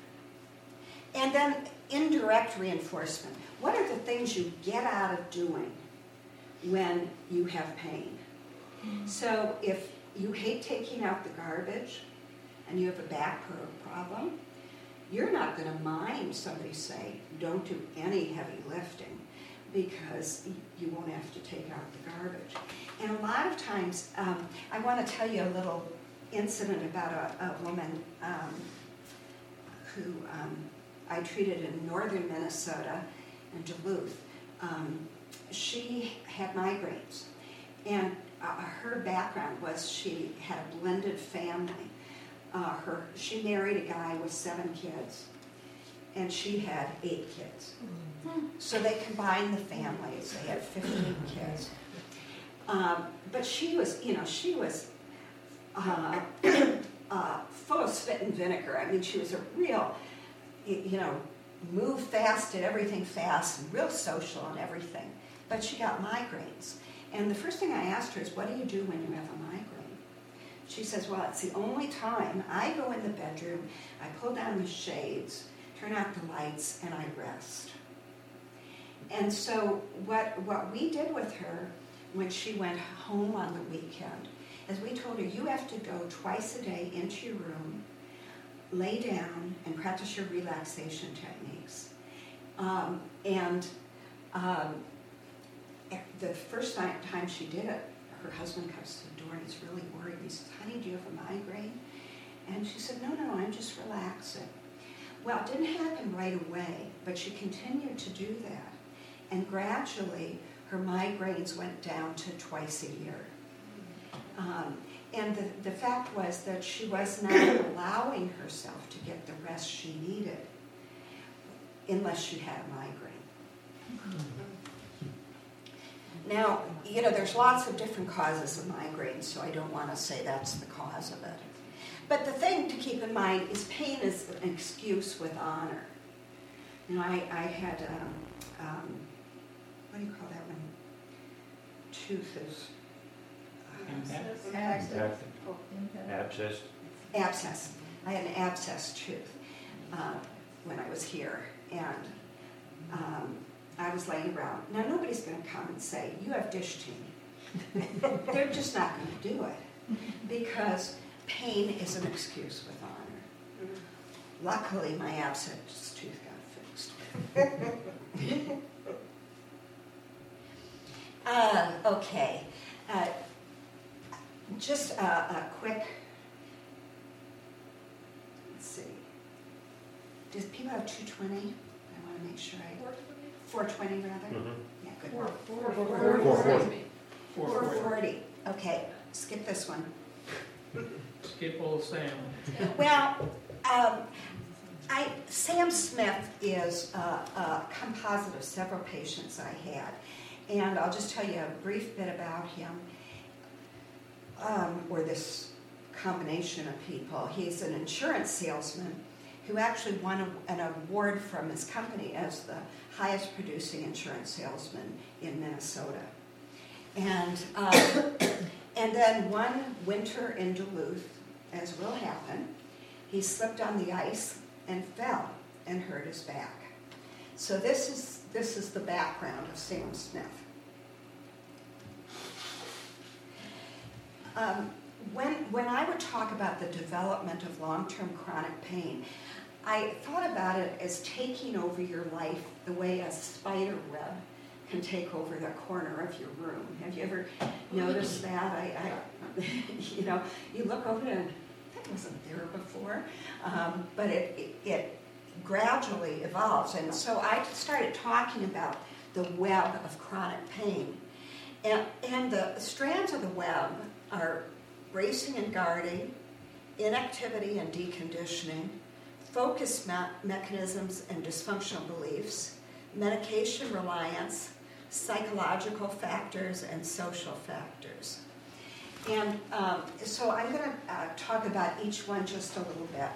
and then indirect reinforcement. What are the things you get out of doing when you have pain? So if you hate taking out the garbage and you have a back problem, you're not going to mind somebody saying, don't do any heavy lifting, because you won't have to take out the garbage. And a lot of times, um, I want to tell you a little incident about a, a woman um, who um, I treated in northern Minnesota, in Duluth. Um, she had migraines, and uh, her background was she had a blended family. Uh, her she married a guy with seven kids, and she had eight kids. Mm-hmm. So they combined the families. They had fifteen kids. Um, but she was, you know, she was uh, uh, full of spit and vinegar. I mean, she was a real, you know, move fast, did everything fast, and real social and everything. But she got migraines. And the first thing I asked her is, what do you do when you have a migraine? She says, well, it's the only time I go in the bedroom, I pull down the shades, turn out the lights, and I rest. And so what, what we did with her when she went home on the weekend is we told her, you have to go twice a day into your room, lay down, and practice your relaxation techniques. Um, and um, the first time she did it, her husband comes to the door and he's really worried. He says, honey, do you have a migraine? And she said, no, no, I'm just relaxing. Well, it didn't happen right away, but she continued to do that. And gradually, her migraines went down to twice a year. Um, and the, the fact was that she was not allowing herself to get the rest she needed unless she had a migraine. Now, you know, there's lots of different causes of migraines, so I don't want to say that's the cause of it. But the thing to keep in mind is pain is an excuse with honor. You know, I, I had, um, um, what do you call that one? Tooth is, uh, Impact. Abscess. abscess. I had an abscess tooth uh, when I was here, and um, I was laying around. Now, nobody's going to come and say, you have dish team. They're just not going to do it, because pain is an excuse with honor. Luckily, my abscess tooth got fixed. uh, okay. Uh, just a, a quick, let's see. Do people have two twenty? I want to make sure I, four twenty rather? Mhm. Yeah, good. Four, four, Four four, Four four. forty. four forty. Okay, skip this one. Skip old Sam. Well, um, I, Sam Smith is a, a composite of several patients I had, and I'll just tell you a brief bit about him, um, or this combination of people. He's an insurance salesman who actually won a, an award from his company as the highest producing insurance salesman in Minnesota. And, um, and then one winter in Duluth, as will happen, he slipped on the ice and fell and hurt his back. So this is, this is the background of Sam Smith. Um, when, when I would talk about the development of long-term chronic pain, I thought about it as taking over your life the way a spider web can take over the corner of your room. Have you ever noticed that? I, I you know, you look over and that wasn't there before, um, but it, it, it gradually evolves. And so I started talking about the web of chronic pain. And, and the strands of the web are bracing and guarding, inactivity and deconditioning, focus me- mechanisms and dysfunctional beliefs, medication reliance, psychological factors, and social factors. And um, so I'm going to uh, talk about each one just a little bit.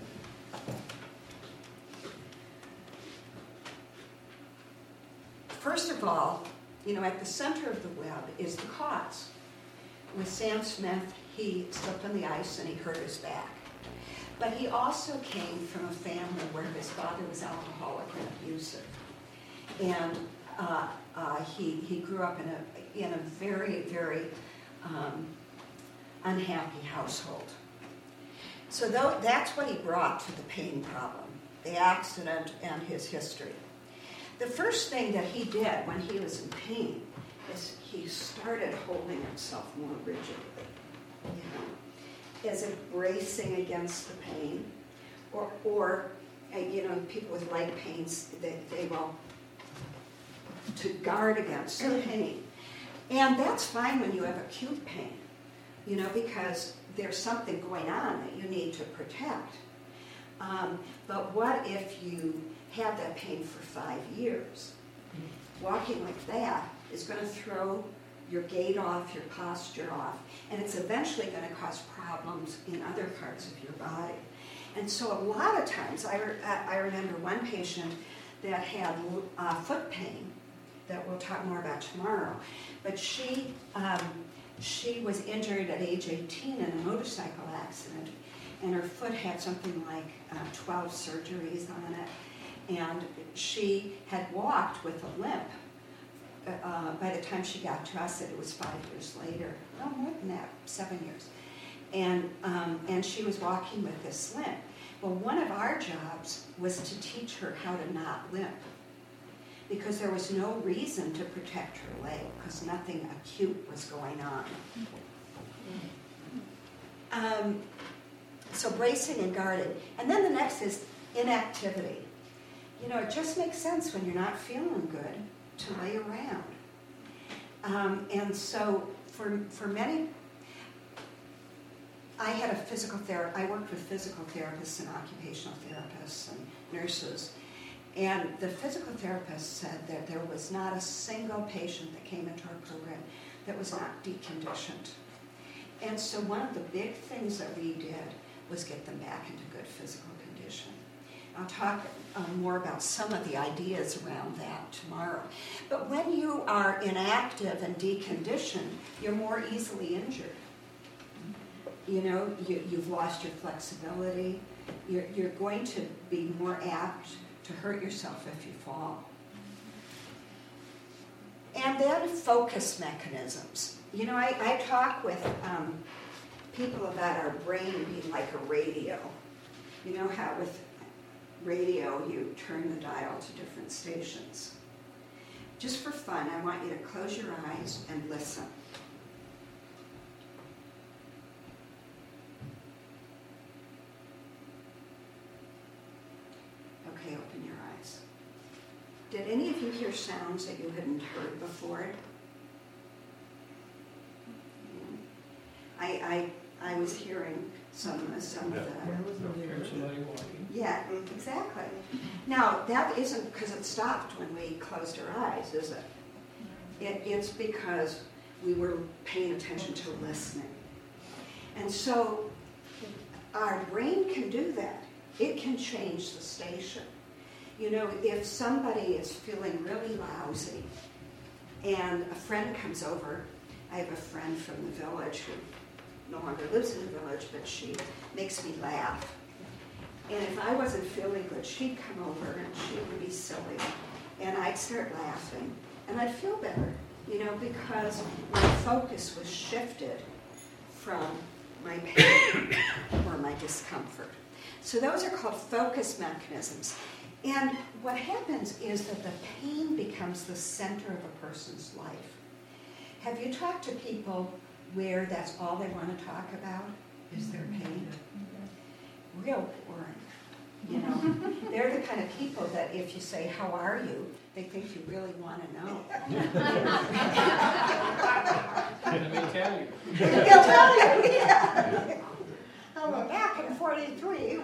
First of all, you know, at the center of the web is the cause. With Sam Smith, he slipped on the ice and he hurt his back. But he also came from a family where his father was alcoholic and abusive. And uh, uh, he, he grew up in a, in a very, very um, unhappy household. So though, that's what he brought to the pain problem, the accident and his history. The first thing that he did when he was in pain is he started holding himself more rigidly, you know, as if bracing against the pain, or, or uh, you know, people with leg pains, they, they will, to guard against the pain. And that's fine when you have acute pain, you know, because there's something going on that you need to protect. Um, but what if you have that pain for five years? Walking like that is going to throw your gait off, your posture off, and it's eventually going to cause problems in other parts of your body. And so a lot of times, I, re- I remember one patient that had uh, foot pain that we'll talk more about tomorrow, but she, um, she was injured at age eighteen in a motorcycle accident, and her foot had something like uh, twelve surgeries on it, and she had walked with a limp. Uh, by the time she got to us, it was five years later. No, more than that, seven years. And, um, and she was walking with this limp. Well, one of our jobs was to teach her how to not limp, because there was no reason to protect her leg, because nothing acute was going on. Um, so bracing and guarding. And then the next is inactivity. You know, it just makes sense when you're not feeling good to lay around. Um, and so for for many, I had a physical therapist, I worked with physical therapists and occupational therapists and nurses, and the physical therapist said that there was not a single patient that came into our program that was not deconditioned. And so one of the big things that we did was get them back into good physical condition. I'll talk um, more about some of the ideas around that tomorrow. But when you are inactive and deconditioned, you're more easily injured. You know, you, you've lost your flexibility. You're, you're going to be more apt to hurt yourself if you fall. And then focus mechanisms. You know, I, I talk with um, people about our brain being like a radio. You know how with radio you turn the dial to different stations. Just for fun, I want you to close your eyes and listen. Okay, open your eyes. Did any of you hear sounds that you hadn't heard before? I, I, I was hearing some, some of the... Here's somebody walking. Yeah, exactly. Now, that isn't because it stopped when we closed our eyes, is it? it? It's because we were paying attention to listening. And so our brain can do that. It can change the station. You know, if somebody is feeling really lousy and a friend comes over, I have a friend from the village who no longer lives in the village, but she makes me laugh. And if I wasn't feeling good, she'd come over and she would be silly. And I'd start laughing. And I'd feel better, you know, because my focus was shifted from my pain or my discomfort. So those are called focus mechanisms. And what happens is that the pain becomes the center of a person's life. Have you talked to people where that's all they want to talk about is their pain? Real boring. You know, they're the kind of people that if you say, "How are you?" they think you really want to know. Let me tell you. They'll tell you, yeah. Oh, well, back in forty-three,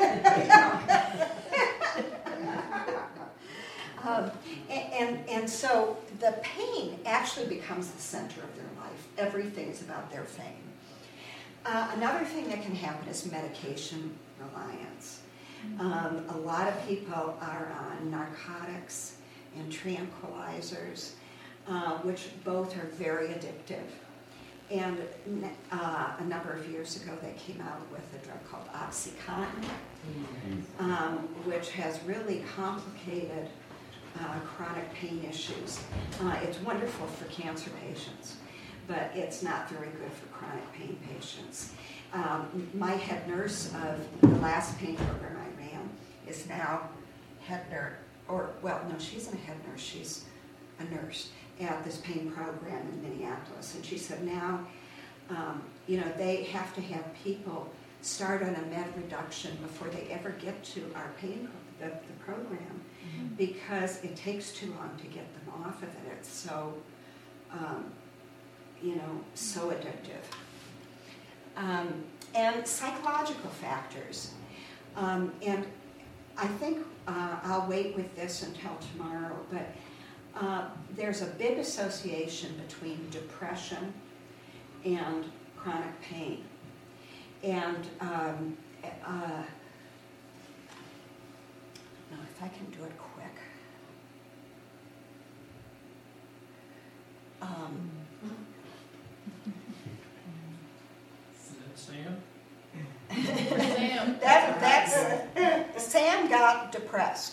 um, and, and, and so the pain actually becomes the center of their life. Everything is about their pain. Uh, another thing that can happen is medication reliance. Um, a lot of people are on narcotics and tranquilizers, uh, which both are very addictive. And uh, a number of years ago, they came out with a drug called OxyContin, um, which has really complicated uh, chronic pain issues. Uh, it's wonderful for cancer patients, but it's not very good for chronic pain patients. Um, my head nurse of the last pain program I ran is now head nurse, or, well, no, she's not a head nurse, she's a nurse at this pain program in Minneapolis. And she said now, um, you know, they have to have people start on a med reduction before they ever get to our pain, the, the program, mm-hmm. because it takes too long to get them off of it. It's so, um, you know, so addictive. Um, and psychological factors. Um, and I think uh, I'll wait with this until tomorrow, but uh, there's a big association between depression and chronic pain. And um, uh, no, if I can do it quick. Um, Sam? Sam. That, that's, Sam got depressed.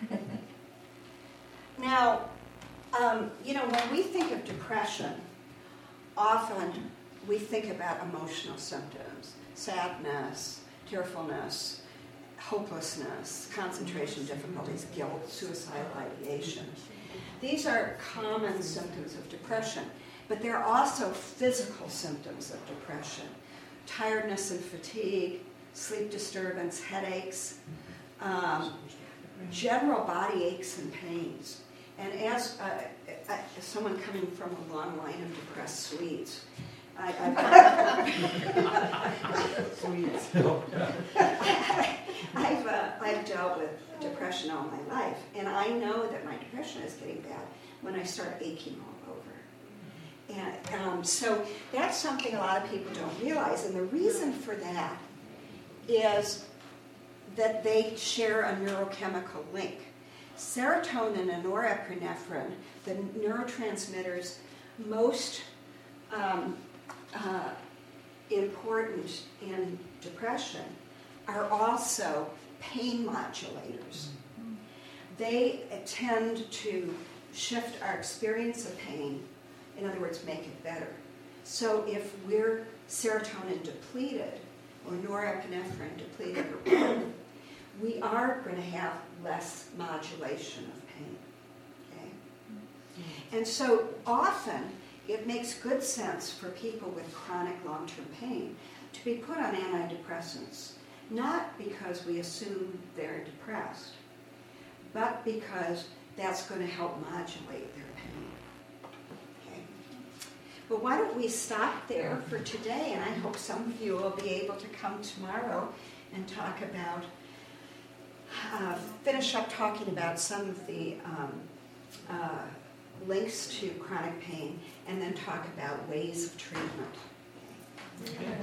Now, um, you know, when we think of depression, often we think about emotional symptoms, sadness, tearfulness, hopelessness, concentration difficulties, guilt, suicidal ideation. These are common symptoms of depression, but there are also physical symptoms of depression. Tiredness and fatigue, sleep disturbance, headaches, um, general body aches and pains. And as uh, uh, someone coming from a long line of depressed Swedes, I, I've, Swedes. I've, uh, I've dealt with depression all my life, and I know that my depression is getting bad when I start aching all over. And um, so that's something a lot of people don't realize, and the reason for that is that they share a neurochemical link. Serotonin and norepinephrine, the neurotransmitters most um, uh, important in depression, are also pain modulators. They tend to shift our experience of pain, in other words, make it better. So if we're serotonin depleted or norepinephrine depleted, or we are going to have less modulation of pain. Okay? And so often it makes good sense for people with chronic long-term pain to be put on antidepressants, not because we assume they're depressed, but because that's going to help modulate their pain. Okay? Well, why don't we stop there for today, and I hope some of you will be able to come tomorrow and talk about, uh, finish up talking about some of the um, uh, links to chronic pain, and then talk about ways of treatment. Okay.